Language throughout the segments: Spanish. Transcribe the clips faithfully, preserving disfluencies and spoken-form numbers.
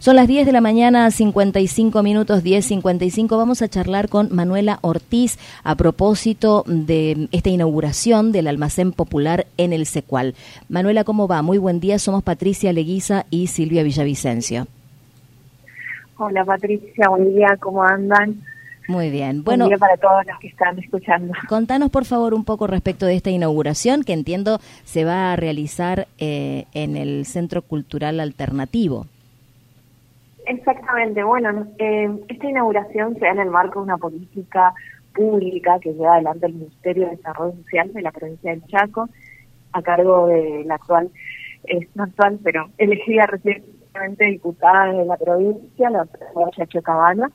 Son las diez de la mañana, cincuenta y cinco minutos, diez cincuenta y cinco. Vamos a charlar con Manuela Ortiz a propósito de esta inauguración del almacén popular en el Secual. Manuela, ¿cómo va? Muy buen día. Somos Patricia Leguiza y Silvia Villavicencio. Hola Patricia, buen día, ¿cómo andan? Muy bien. Bueno, buen día para todos los que están escuchando. Contanos por favor un poco respecto de esta inauguración que entiendo se va a realizar eh, en el Centro Cultural Alternativo. Exactamente, bueno, eh, esta inauguración se da en el marco de una política pública que lleva adelante el Ministerio de Desarrollo Social de la provincia del Chaco, a cargo de la actual, eh, no actual, pero elegida recientemente diputada de la provincia, la doctora Chacho Cabana.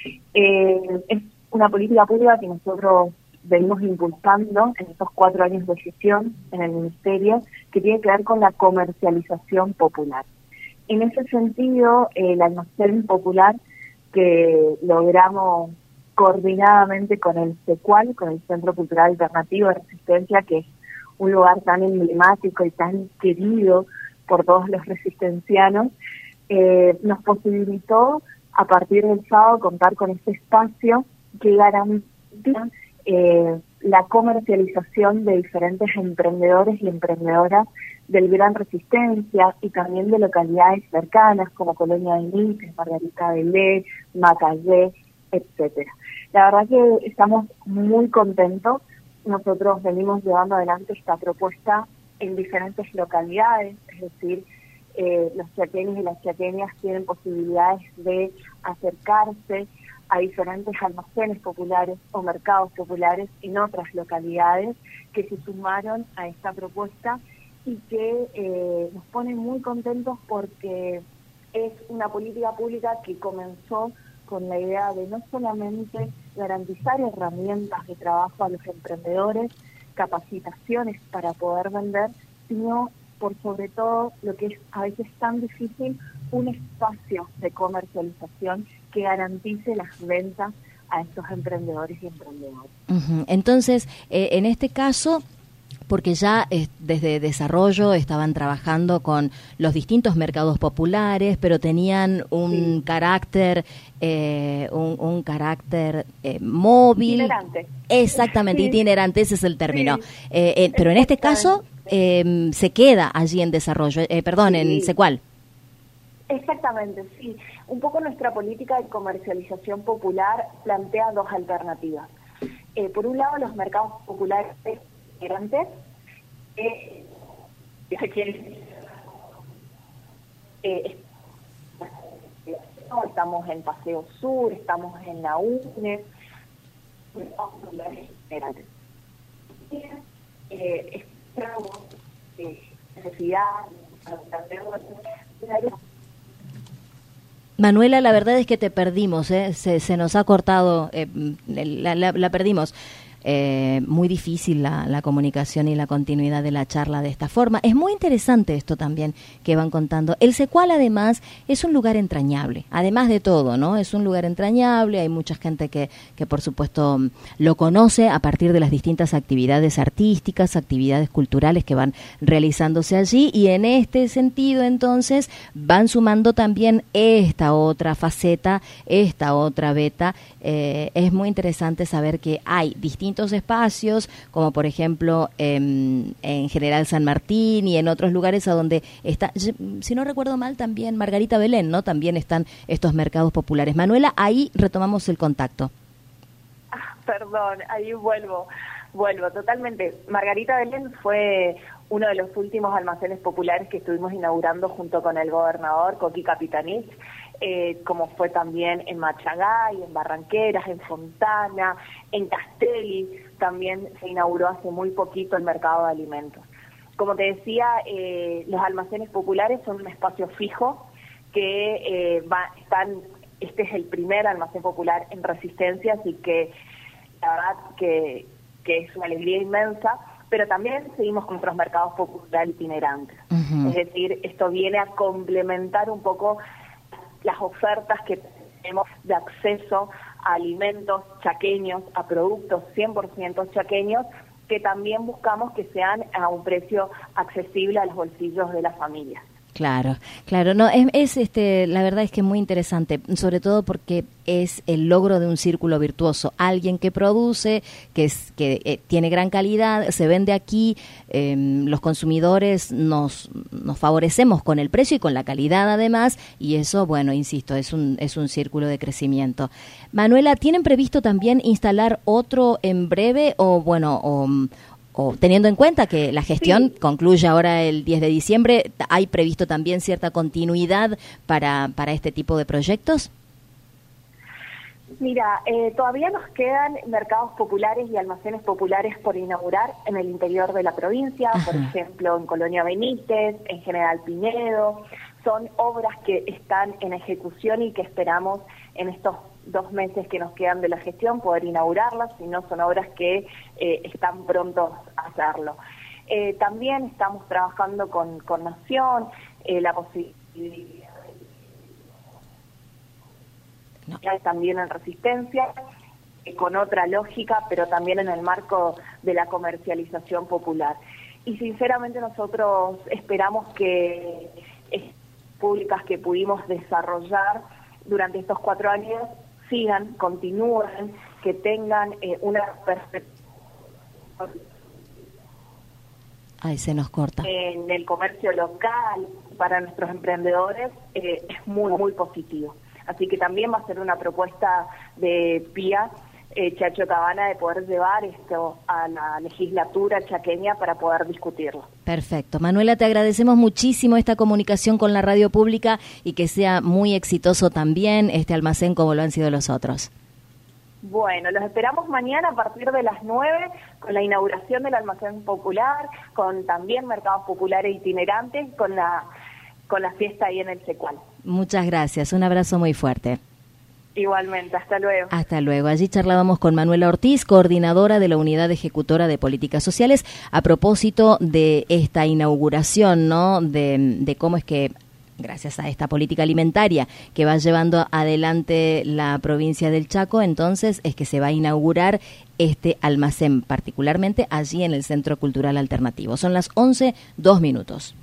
Eh, es una política pública que nosotros venimos impulsando en estos cuatro años de gestión en el Ministerio, que tiene que ver con la comercialización popular. En ese sentido, eh, el almacén popular que logramos coordinadamente con el Secual, con el Centro Cultural Alternativo de Resistencia, que es un lugar tan emblemático y tan querido por todos los resistencianos, eh, nos posibilitó a partir del sábado contar con este espacio que garantiza eh, la comercialización de diferentes emprendedores y emprendedoras del Gran Resistencia y también de localidades cercanas como Colonia de Mitre, Margarita Belén, Macayé, etcétera. La verdad que estamos muy contentos. Nosotros venimos llevando adelante esta propuesta en diferentes localidades, es decir, eh, los chaqueños y las chaqueñas tienen posibilidades de acercarse a diferentes almacenes populares o mercados populares en otras localidades que se sumaron a esta propuesta y que eh, nos pone muy contentos porque es una política pública que comenzó con la idea de no solamente garantizar herramientas de trabajo a los emprendedores, capacitaciones para poder vender, sino por sobre todo lo que es a veces tan difícil, un espacio de comercialización que garantice las ventas a estos emprendedores y emprendedoras. Uh-huh. Entonces, eh, en este caso, porque ya eh, desde desarrollo estaban trabajando con los distintos mercados populares, pero tenían un sí. carácter, eh, un, un carácter eh, móvil. Itinerante. Exactamente, sí. itinerante, ese es el término. Sí. Eh, eh, pero en este caso eh, se queda allí en desarrollo, eh, perdón, sí. en Secual. Exactamente, sí. Un poco nuestra política de comercialización popular plantea dos alternativas. Eh, por un lado, los mercados populares grandes, eh, eh, estamos en Paseo Sur, estamos en la U N E, eh, estamos eh, necesidad Manuela, la verdad es que te perdimos, ¿eh? se, se nos ha cortado, eh, la, la, la perdimos. Eh, muy difícil la, la comunicación y la continuidad de la charla de esta forma. Es muy interesante esto también que van contando. El Secual además es un lugar entrañable, además de todo, ¿no? Es un lugar entrañable, hay mucha gente que, que por supuesto lo conoce a partir de las distintas actividades artísticas, actividades culturales que van realizándose allí y en este sentido entonces van sumando también esta otra faceta, esta otra beta. Eh, es muy interesante saber que hay distintos espacios, como por ejemplo en, en General San Martín y en otros lugares a donde está, si no recuerdo mal, también Margarita Belén, ¿no? También están estos mercados populares. Manuela, ahí retomamos el contacto. Ah, perdón, ahí vuelvo, vuelvo totalmente. Margarita Belén fue uno de los últimos almacenes populares que estuvimos inaugurando junto con el gobernador Coqui Capitanich, eh, como fue también en Machagay, en Barranqueras, en Fontana, en Castelli, también se inauguró hace muy poquito el mercado de alimentos. Como te decía, eh, los almacenes populares son un espacio fijo que eh, va, están, este es el primer almacén popular en Resistencia, así que la verdad que, que es una alegría inmensa, pero también seguimos con otros mercados populares itinerantes. Uh-huh. Es decir, esto viene a complementar un poco las ofertas que tenemos de acceso a alimentos chaqueños, a productos cien por ciento chaqueños, que también buscamos que sean a un precio accesible a los bolsillos de las familias. Claro, claro, no es, es este, la verdad es que es muy interesante, sobre todo porque es el logro de un círculo virtuoso, alguien que produce, que es que eh, tiene gran calidad, se vende aquí, eh, los consumidores nos nos favorecemos con el precio y con la calidad además, y eso, bueno, insisto, es un es un círculo de crecimiento. Manuela, ¿tienen previsto también instalar otro en breve o bueno, o O teniendo en cuenta que la gestión sí. concluye ahora el diez de diciembre, ¿hay previsto también cierta continuidad para, para este tipo de proyectos? Mira, eh, todavía nos quedan mercados populares y almacenes populares por inaugurar en el interior de la provincia, Ajá. por ejemplo, en Colonia Benítez, en General Pinedo. Son obras que están en ejecución y que esperamos en estos dos meses que nos quedan de la gestión poder inaugurarlas, si no son obras que eh, están prontos a hacerlo. Eh, también estamos trabajando con, con Nación, eh, la posibilidad no. también en Resistencia, eh, con otra lógica, pero también en el marco de la comercialización popular. Y sinceramente nosotros esperamos que estas públicas que pudimos desarrollar durante estos cuatro años sigan, continúen, que tengan eh, una perspectiva. Ahí se nos corta. En el comercio local, para nuestros emprendedores, eh, es muy, muy positivo. Así que también va a ser una propuesta de Pía eh, Chacho Cabana de poder llevar esto a la legislatura chaqueña para poder discutirlo. Perfecto. Manuela, te agradecemos muchísimo esta comunicación con la radio pública y que sea muy exitoso también este almacén como lo han sido los otros. Bueno, los esperamos mañana a partir de las nueve con la inauguración del almacén popular, con también mercados populares itinerantes, con la con la fiesta ahí en el Secual. Muchas gracias, un abrazo muy fuerte. Igualmente, hasta luego. Hasta luego. Allí charlábamos con Manuela Ortiz, coordinadora de la Unidad Ejecutora de Políticas Sociales, a propósito de esta inauguración, ¿no? De, de cómo es que, gracias a esta política alimentaria que va llevando adelante la provincia del Chaco, entonces es que se va a inaugurar este almacén, particularmente allí en el Centro Cultural Alternativo. Son las once, dos minutos.